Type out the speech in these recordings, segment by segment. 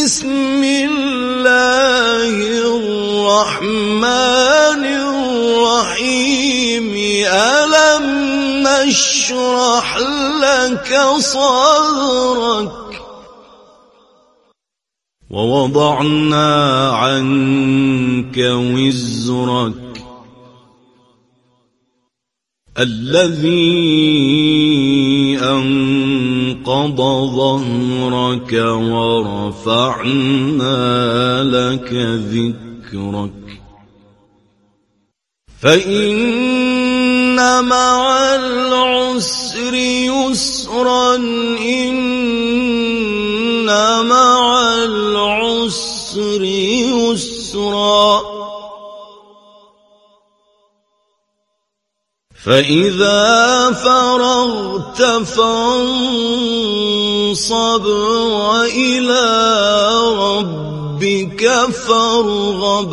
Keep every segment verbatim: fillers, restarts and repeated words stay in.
بسم الله الرحمن الرحيم ألم نشرح لك صدرك ووضعنا عنك وزرك الذي أنقض ظهرك ورفعنا لك ذكرك فإن مع العسر يسرا إن مع العسر يسرا فإذا فرغت فانصب وإلى ربك فارغب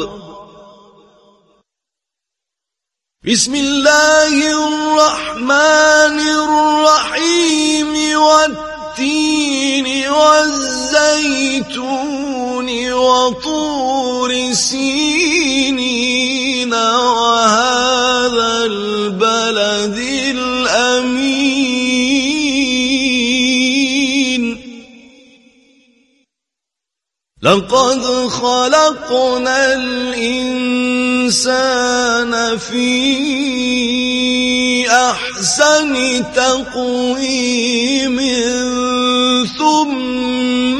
بسم الله الرحمن الرحيم والتين والزيتون وطور سينين وهذا البلد الأمين لقد خلقنا الإنسان في أحسن تقويم ثم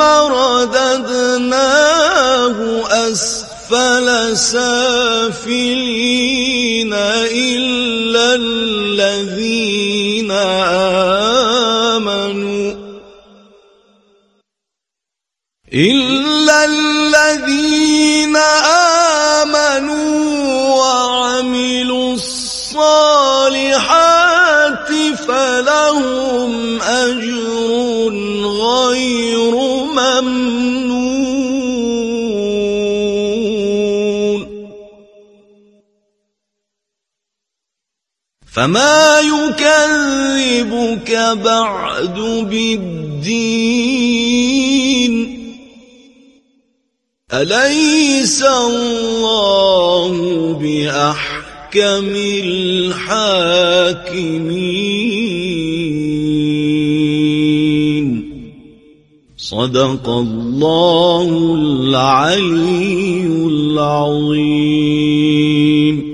رددناه أسفل سافلين إلا الذين آمنوا إلا الذين آمنوا وعملوا الصالحات فلهم أجر غير ممنون فما يكذبك بعد بالدين أليس الله بأحكم الحاكمين صدق الله العلي العظيم.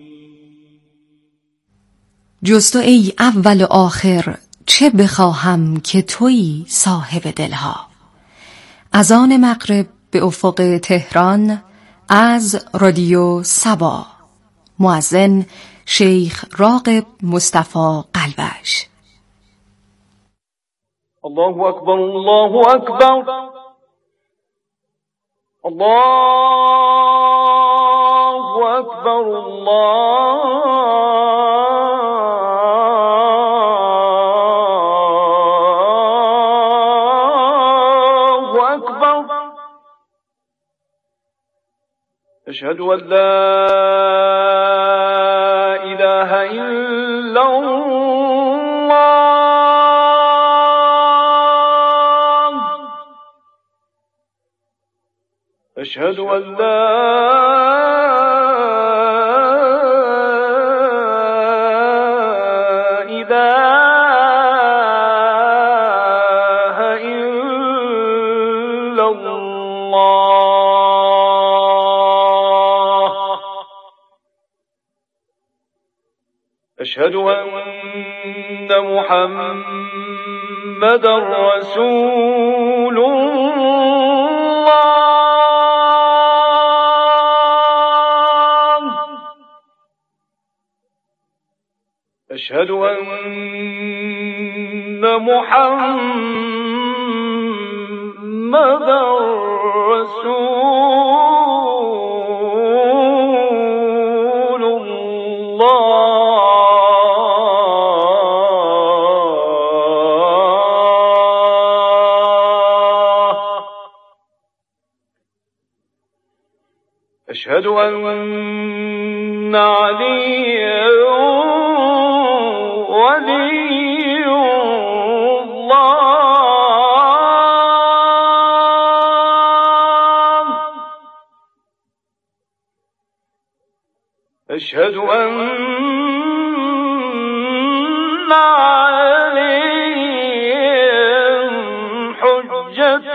جز تو ای اول و آخر چه بخواهم که تویی صاحب دلها. از آن مغرب به افق تهران از رادیو صبا. مؤذن شیخ راغب مصطفی قلبش. الله اکبر الله اکبر الله اکبر الله أشهد أن لا إله إلا الله أشهد أن لا إله إلا الله أشهد أن محمدا رسول الله أشهد أن محمدا رسول الله أشهد أن عليا ولي الله أشهد أن عليهم حجة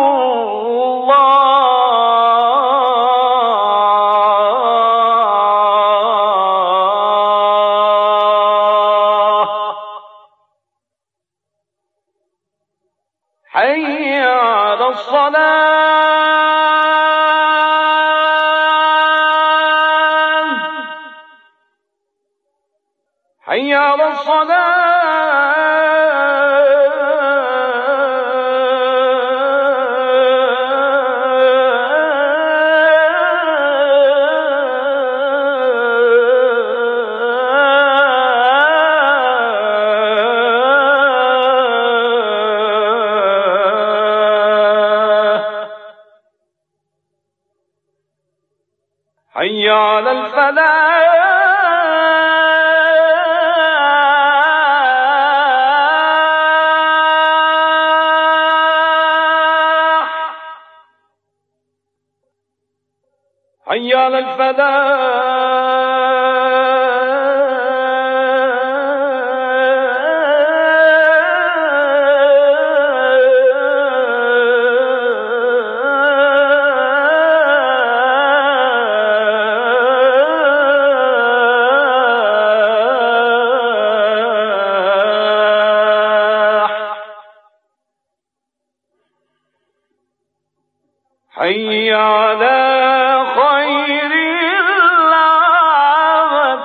الله. حي على الصلاة، حي على حي على الفلاح، حي على حي على خير العمل،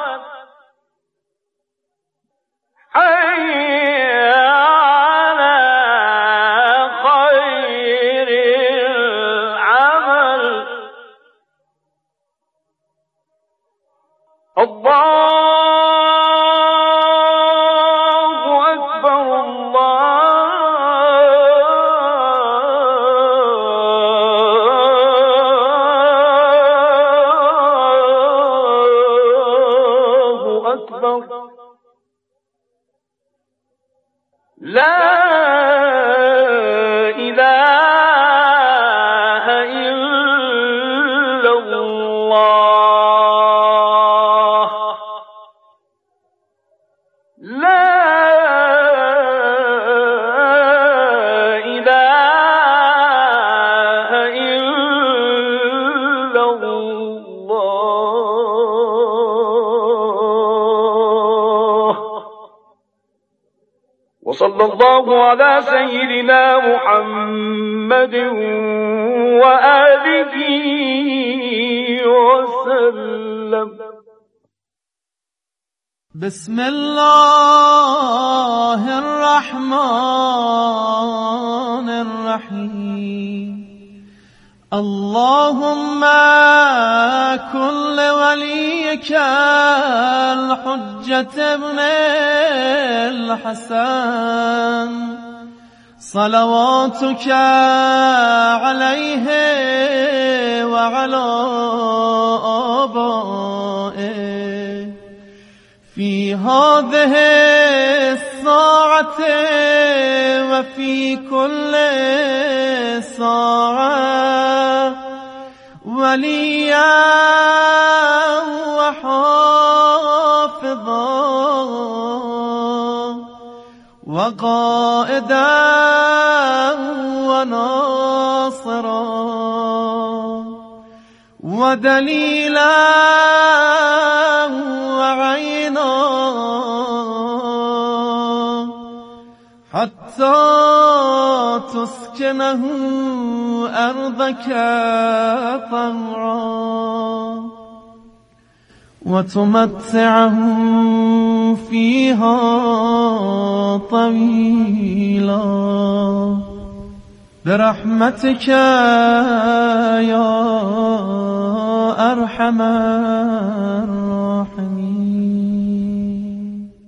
حي على خير العمل. الله أكبر، الله أكبر، لا إله إلا الله، لا إله إلا الله. وصلى الله على سيدنا محمد وآله وسلم. بسم الله الرحمن الرحيم. اللهم كن لوليك الحجة ابن الحسن صلواتك عليه وعلى آبائه في هذه الساعة وفي كل ساعة وليا وحافظا وقائدا وناصرا ودليلا وعينا حتى تسكنه أرضك طوعا وتمتعه فيها طويلا برحمتك يا أرحم الراحمين.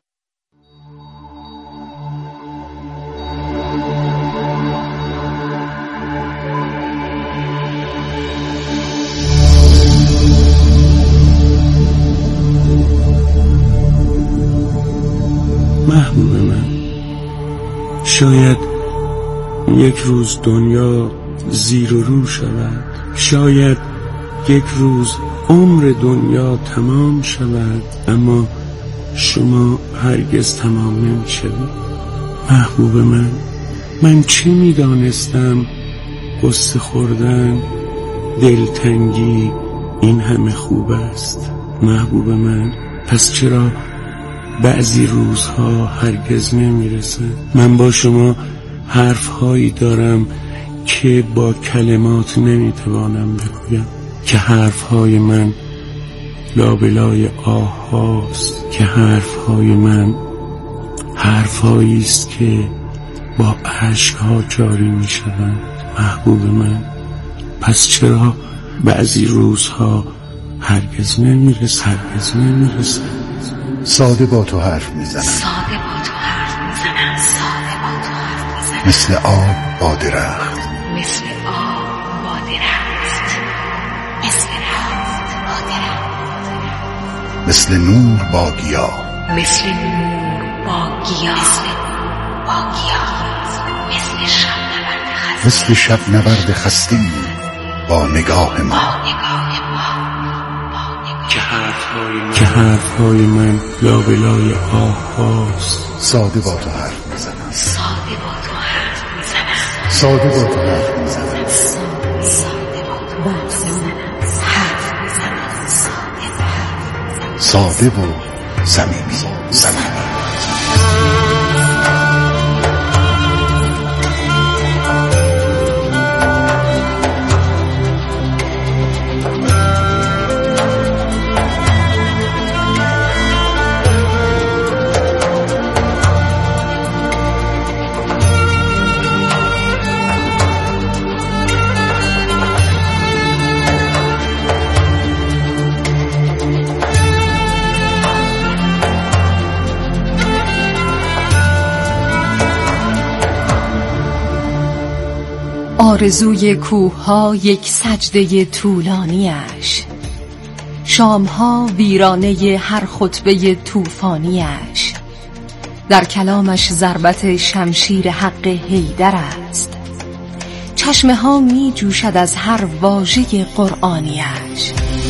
محبوب من، شاید یک روز دنیا زیر و رو شود، شاید یک روز عمر دنیا تمام شود اما شما هرگز تمام نمی شوید. محبوب من، من چه می دانستم قصه خوردن، دلتنگی این همه خوب است. محبوب من، پس چرا بعضی روزها هرگز نمی رسن؟ من با شما حرفهایی دارم که با کلمات نمی توانم بگویم، که حرفهای من لابلای آه هاست، که حرفهای من حرفهایی است که با عشقها جاری می شوند. محبوب من، پس چرا بعضی روزها هرگز نمی رسد هرگز نمی رسد ساده با تو حرف می زنم، ساده با تو حرف می زنم، ساده با تو حرف می زنم، مثل آب با درخت، مثل آب با درخت، مثل آب با درخت، مثل نور با گیاه، مثل نور با گیاه، مثل با گیاه، مثل شب نبرد خسته، مثل شب نبرد خسته با نگاه ما، که حرفهای من لابلای آه هاست. ساده با تو حرف می زنم، ساده با تو حرف می زنم، ساده با تو حرف می زنم، ساده با تو حرف می زنم، ساده و صمیمی صمیمی. آرزوی کوه‌ها یک سجده طولانیش، شام‌ها ویرانه هر خطبه طوفانیش، در کلامش ضربت شمشیر حق حیدر است، چشمه ها می جوشد از هر واژه قرآنیش.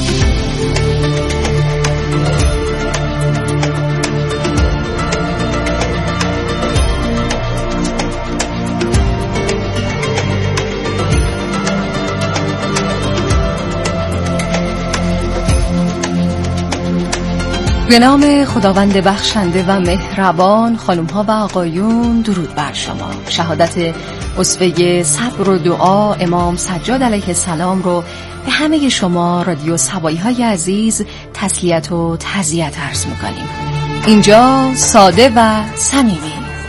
به نام خداوند بخشنده و مهربان، خانم ها و آقایون، درود بر شما. شهادت اسوه صبر و دعا امام سجاد علیه السلام رو به همه شما رادیو سبایی های عزیز تسلیت و تعزیت عرض میکنیم. اینجا ساده و صمیمی.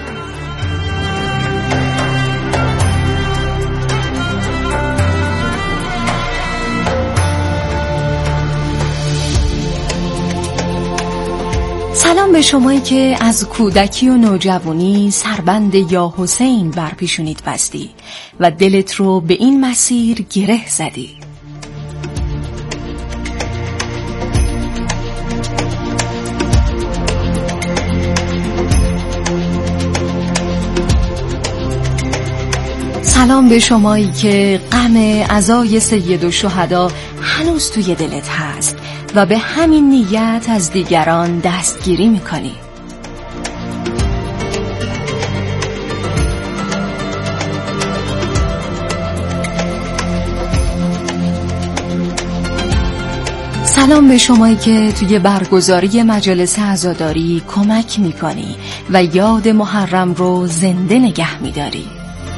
سلام به شمایی که از کودکی و نوجوانی سربند یا حسین بر پیشونیت بستی و دلت رو به این مسیر گره زدی. سلام به شمایی که غم عزای سید الشهدا هنوز توی دلت هست و به همین نیت از دیگران دستگیری میکنی. سلام به شمایی که توی برگزاری مجالس عزاداری کمک میکنی و یاد محرم رو زنده نگه میداری.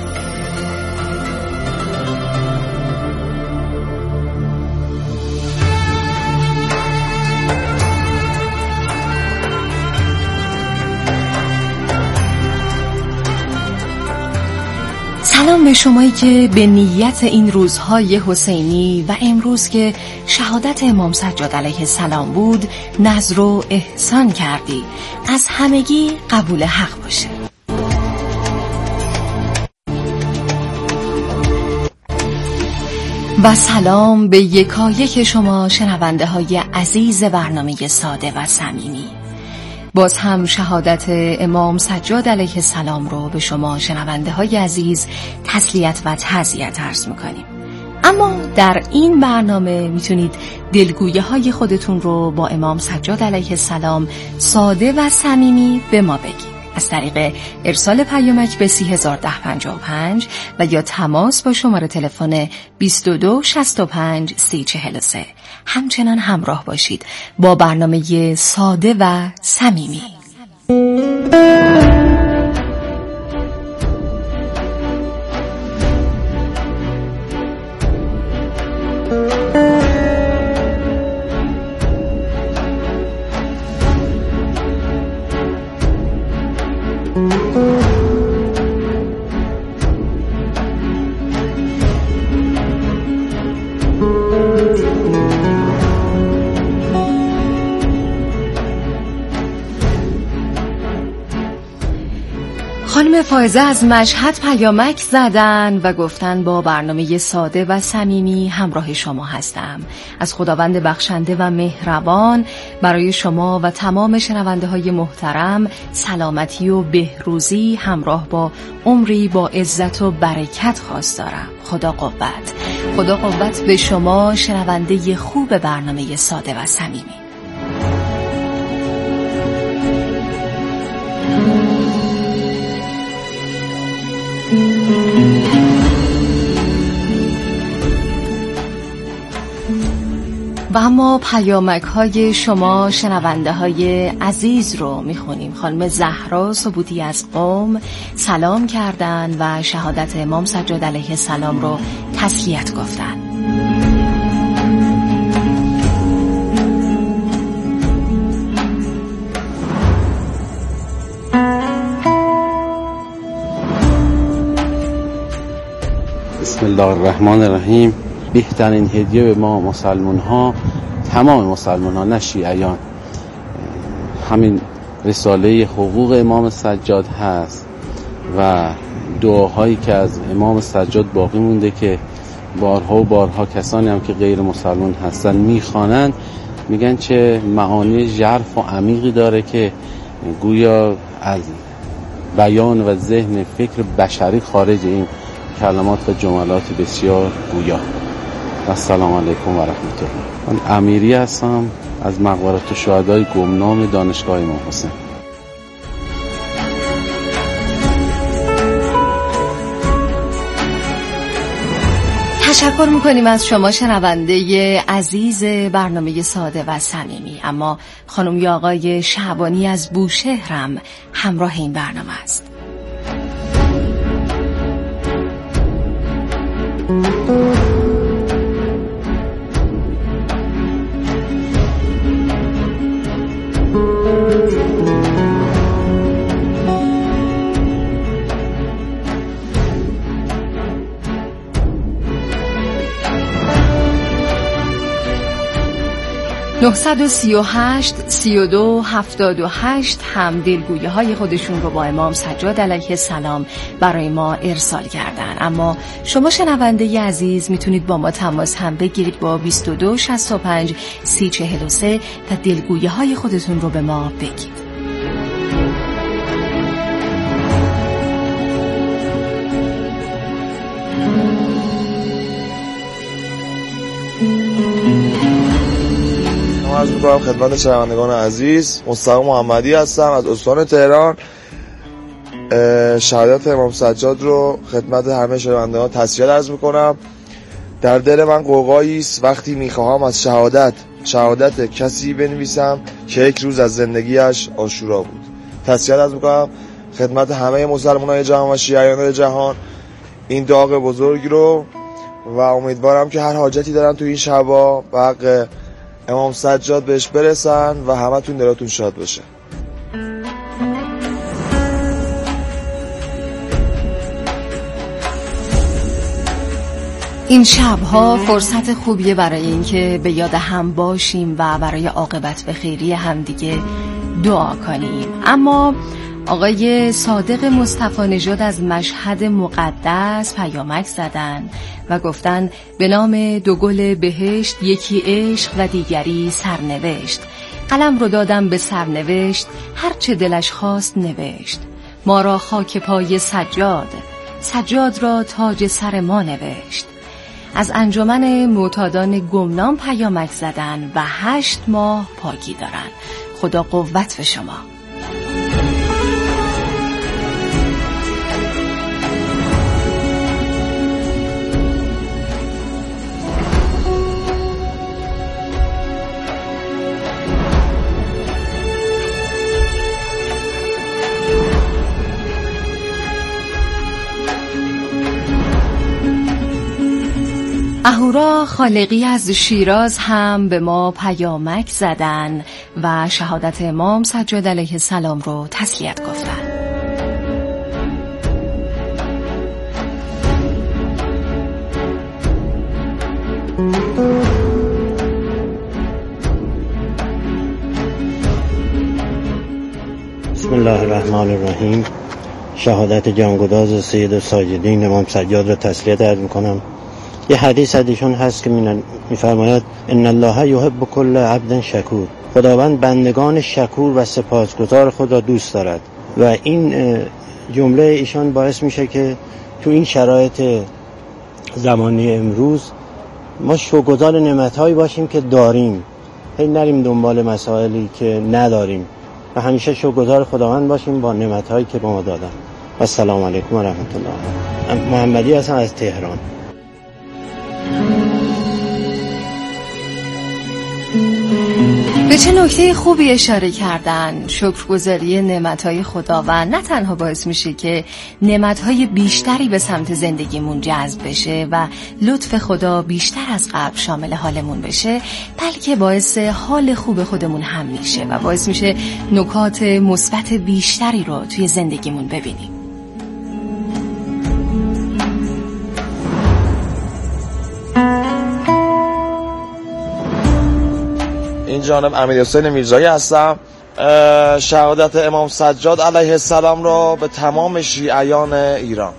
سلام به شمایی که به نیت این روزهای حسینی و امروز که شهادت امام سجاد علیه السلام بود نذر و احسان کردی. از همگی قبول حق باشه. و سلام به یکایک شما شنونده های عزیز برنامه ساده و صمیمی. باز هم شهادت امام سجاد علیه السلام رو به شما شنونده های عزیز تسلیت و تعزیت عرض میکنیم. اما در این برنامه میتونید دلگویه های خودتون رو با امام سجاد علیه السلام ساده و صمیمی به ما بگید از طریق ارسال پیامک به سی هزار و ده پنجاه و پنج و یا تماس با شماره تلفن بیست و دو شصت و پنج سی چهل و سه. همچنان همراه باشید با برنامه ساده و صمیمی. خانم فائزه از مشهد پیامک زدن و گفتن با برنامه ساده و صمیمی همراه شما هستم. از خداوند بخشنده و مهربان برای شما و تمام شنونده های محترم سلامتی و بهروزی همراه با عمری با عزت و برکت خواست دارم. خدا قوت. خدا قوت به شما شنونده خوب برنامه ساده و صمیمی. و اما پیامک های شما شنونده های عزیز رو میخونیم. خانم زهرا ثبوتی از قم سلام کردن و شهادت امام سجاد علیه السلام رو تسلیت گفتن. بسم الله الرحمن الرحیم. بهترین هدیه به ما مسلمان ها، تمام مسلمان ها نه شیعیان، همین رساله حقوق امام سجاد هست و دعاهایی که از امام سجاد باقی مونده که بارها و بارها کسانی هم که غیر مسلمان هستن میخوانند، میگن چه معانی ژرف و عمیقی داره که گویا از بیان و ذهن فکر بشری خارج این کلمات و جملات بسیار گویا. السلام علیکم و رحمت الله. من امیری هستم از مقبره شهدای گمنام دانشگاه امام حسین. تشکر میکنیم از شما شنونده عزیز برنامه ساده و صمیمی. اما خانم یا آقای شعبانی از بوشهرم همراه این برنامه است. نه سه هشت سی و دو هفتاد و هشت هم دلگویه های خودشون رو با امام سجاد علیه السلام برای ما ارسال کردن. اما شما شنونده عزیز میتونید با ما تماس هم بگیرید با بیست و دو شصت و پنج سی چهل و سه و دلگویه های خودتون رو به ما بگید. عرض می‌کنم خدمت شنوندگان عزیز، مصطفی محمدی هستم از استان تهران. شهادت امام سجاد رو خدمت همه شنوندگان تسلیت عرض می‌کنم. در دل من قوقایی است وقتی می‌خواهم از شهادت شهادت کسی بنویسم که یک روز از زندگیش عاشورا بود. تسلیت عرض می‌کنم خدمت همه مسلمانان جهان و شیعیان جهان این داغ بزرگ رو و امیدوارم که هر حاجتی دارن تو این شبا و حق امام سجاد بهش برسن و همه تون دلاتون شاد باشه. این شبها فرصت خوبیه برای این که به یاد هم باشیم و برای عاقبت به خیری همدیگه دعا کنیم. اما آقای صادق مصطفی نژاد از مشهد مقدس پیامک زدن و گفتن به نام دو گل بهشت، یکی عشق و دیگری سرنوشت. قلم رو دادم به سرنوشت، هرچه دلش خواست نوشت. ما را خاک پای سجاد، سجاد را تاج سر ما نوشت. از انجمن معتادان گمنام پیامک زدن و هشت ماه پاکی دارن. خدا قوت به شما. اهورا خالقی از شیراز هم به ما پیامک زدن و شهادت امام سجاد علیه السلام رو تسلیت گفتن. بسم الله الرحمن الرحیم. شهادت جانگداز سید الساجدین امام سجاد رو تسلیت عرض میکنم. یه حدیث از ایشون هست که میفرماید ان الله یحب کل عبد شکور. خداوند بندگان شکور و سپاسگزار خود را دوست دارد و این جمله ایشان باعث میشه که تو این شرایط زمانی امروز ما شکرگزار نعمت‌هایی باشیم که داریم، هی نریم دنبال مسائلی که نداریم و همیشه شکرگزار خداوند باشیم با نعمت‌هایی که به ما دادن. و السلام علیکم و رحمت الله. محمدی هستم از تهران. به چه نکته خوبی اشاره کردن. شکرگزاری نعمتهای خداوند نه تنها باعث میشه که نعمتهای بیشتری به سمت زندگیمون جذب بشه و لطف خدا بیشتر از قبل شامل حالمون بشه، بلکه باعث حال خوب خودمون هم میشه و باعث میشه نکات مثبت بیشتری رو توی زندگیمون ببینیم. این جانب امیرحسین میرزایی هستم. شهادت امام سجاد علیه السلام را به تمام شیعیان ایران.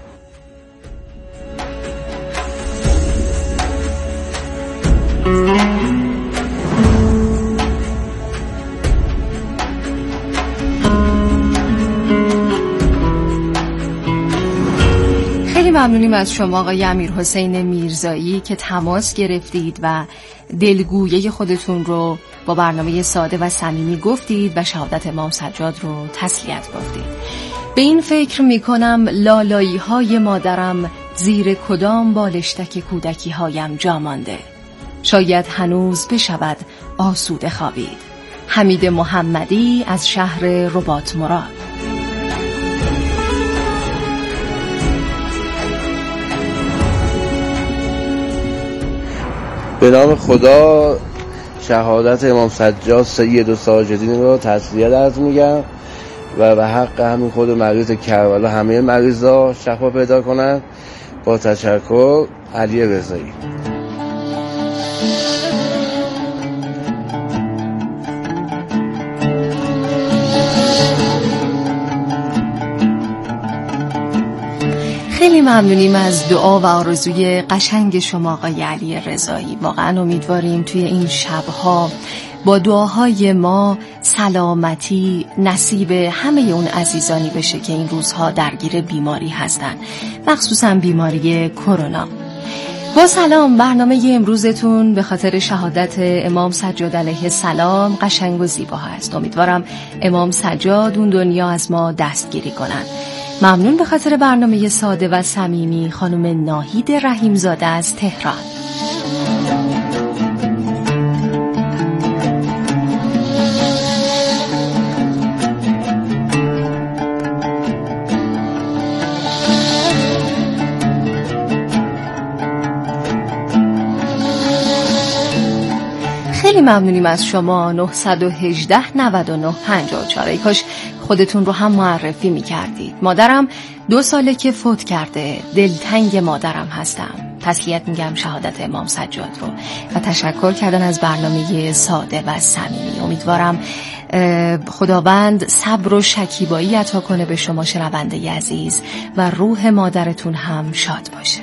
خیلی ممنونیم از شما آقای امیرحسین میرزایی که تماس گرفتید و دلگویه خودتون رو با برنامه ساده و صمیمی گفتید و شهادت امام سجاد رو تسلیت گفتید. به این فکر میکنم لالایی های مادرم زیر کدام بالشتک کودکی هایم جا مانده، شاید هنوز بشود آسوده خوابید. حمید محمدی از شهر رباط مراد. به نام خدا شهادت امام سجاد سید الساجدین رو تسلیت عرض میگم و به حق همین خود مریض کربلا همه مریضا شفا پیدا کنن. با تشکر. علی رضایی. خیلی ممنونیم از دعا و آرزوی قشنگ شما آقای علی رضایی. واقعا امیدواریم توی این شبها با دعاهای ما سلامتی نصیب همه اون عزیزانی بشه که این روزها درگیر بیماری هستن، مخصوصا بیماری کرونا. با سلام، برنامه امروزتون به خاطر شهادت امام سجاد علیه السلام قشنگ و زیبا هست. امیدوارم امام سجاد اون دنیا از ما دستگیری کنن. ممنون به خاطر برنامه ساده و صمیمی خانم ناهید رحیمزاده از تهران. خیلی ممنونیم از شما. نه یک هشت نه نه پنج چهار. ای کاش خودتون رو هم معرفی می کردید. مادرم دو ساله که فوت کرده، دلتنگ مادرم هستم. تسلیت میگم شهادت امام سجاد رو و تشکر کردن از برنامه ساده و صمیمی. امیدوارم خداوند صبر و شکیبایی عطا کنه به شما شنونده عزیز و روح مادرتون هم شاد باشه.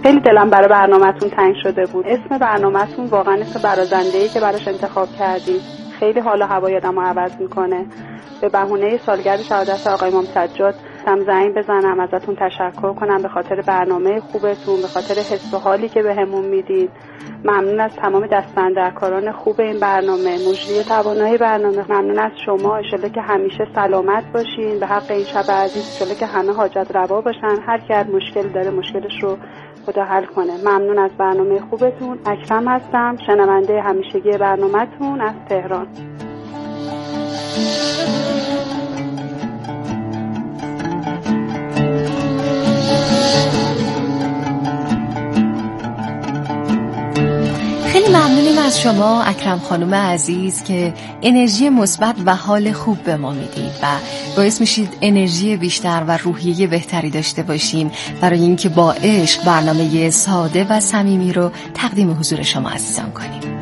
خیلی دلم برای برنامه‌تون تنگ شده بود. اسم برنامه‌تون واقعا اسم برازنده‌ای که براش انتخاب کردید خیلی حال و هوای آدمو عوض میکنه. به بهونه سالگرد شهادت آقای امام سجاد هم زنگ بزنم، ازتون تشکر کنم به خاطر برنامه خوبتون، به خاطر حس و حالی که بهمون میدید. ممنون از تمام دست‌اندرکاران خوب این برنامه، مجری توانای برنامه. ممنون از شما. انشالله که همیشه سلامت باشین. به حق این شب عزیز انشالله که همه حاجت روا باشن. هر کی هر مشکل داره مشکلش رو خدا حل کنه. ممنون از برنامه خوبتون. اکرم هستم، شنونده همیشگی برنامه‌تون از تهران. خیلی ممنونیم از شما اکرم خانم عزیز که انرژی مثبت و حال خوب به ما میدید و باعث میشید انرژی بیشتر و روحیه بهتری داشته باشیم برای اینکه با عشق برنامه ساده و صمیمی رو تقدیم حضور شما عزیزان کنیم.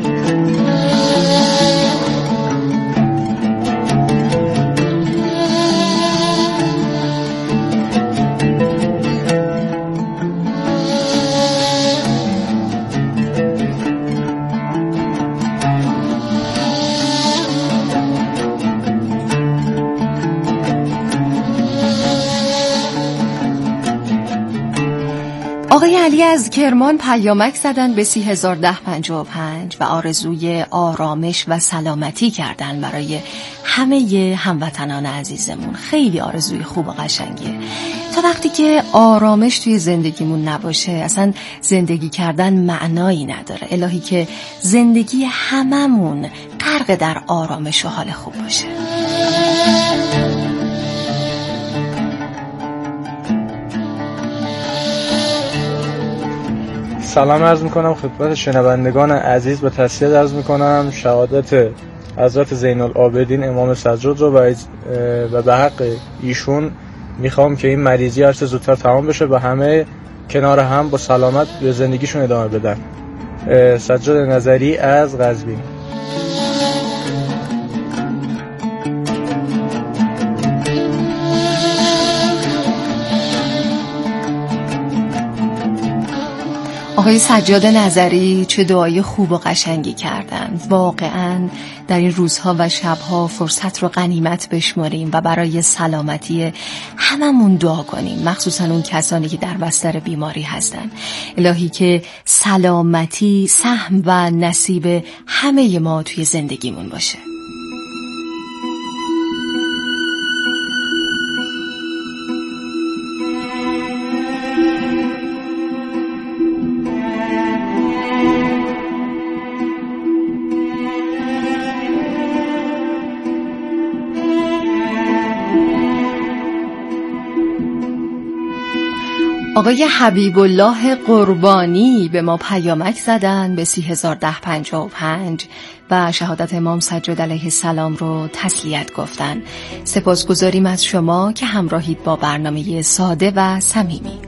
آقای علی از کرمان پیامک زدن به سی هزار ده پنجاه و پنج و آرزوی آرامش و سلامتی کردن برای همه هموطنان عزیزمون. خیلی آرزوی خوب و قشنگیه. تا وقتی که آرامش توی زندگیمون نباشه اصلا زندگی کردن معنایی نداره. الهی که زندگی هممون غرق در آرامش و حال خوب باشه. سلام عرض میکنم خدمت شنوندگان عزیز. به تسلیت عرض میکنم شهادت حضرت زین العابدین امام سجاد رو و به حق ایشون میخوام که این مریضی هر چه زودتر تمام بشه و همه کنار هم با سلامت به زندگیشون ادامه بدن. سجاد نظری از قزوین. آقای سجاد نظری چه دعای خوب و قشنگی کردن. واقعاً در این روزها و شبها فرصت رو غنیمت بشماریم و برای سلامتی هممون دعا کنیم، مخصوصاً اون کسانی که در بستر بیماری هستن. الهی که سلامتی سهم و نصیب همه ما توی زندگیمون باشه. آقای حبیب الله قربانی به ما پیامک زدن به سی هزار ده پنجاه و پنج و شهادت امام سجاد علیه السلام رو تسلیت گفتن. سپاسگزاریم از شما که همراهید با برنامه ساده و صمیمی.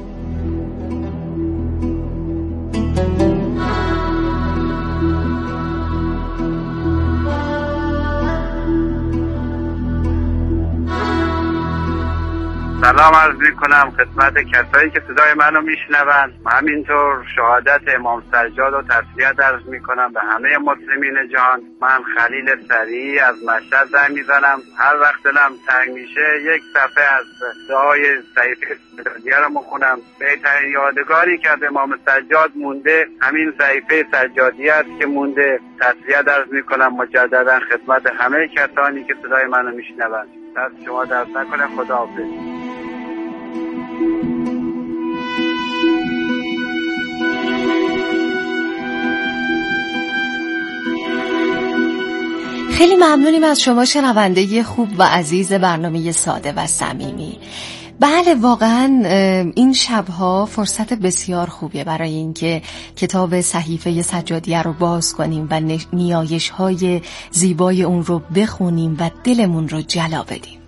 سلام عرض میکنم خدمت کسایی که صدای منو میشنوند. همینطور شهادت امام سجاد رو تسلیت عرض میکنم به همه مسلمین جهان. من خلیل سریعی از مشهد زنگ میزنم. هر وقت دلم تنگ میشه یک صفحه از دعای صحیفه سجادیه رو میخونم. بهترین یادگاری که از امام سجاد مونده همین صحیفه سجادیه است که مونده. تسلیت عرض میکنم مجددا خدمت همه کسانی که صدای منو میشنوند. دست شما درد نکنه. خداحافظ. خیلی ممنونیم از شما شنونده خوب و عزیز برنامه ساده و صمیمی. بله واقعا این شبها فرصت بسیار خوبیه برای اینکه کتاب صحیفه سجادیه رو باز کنیم و نیایش‌های زیبای اون رو بخونیم و دلمون رو جلا بدیم.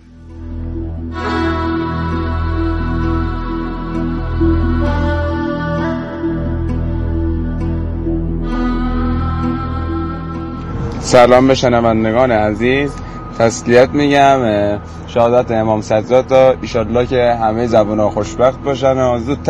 سلام به شنوندگان عزیز. تسلیت میگم شهادت امام سجاد تا ایشالله که همه زبونها خوشبخت باشن و زودتر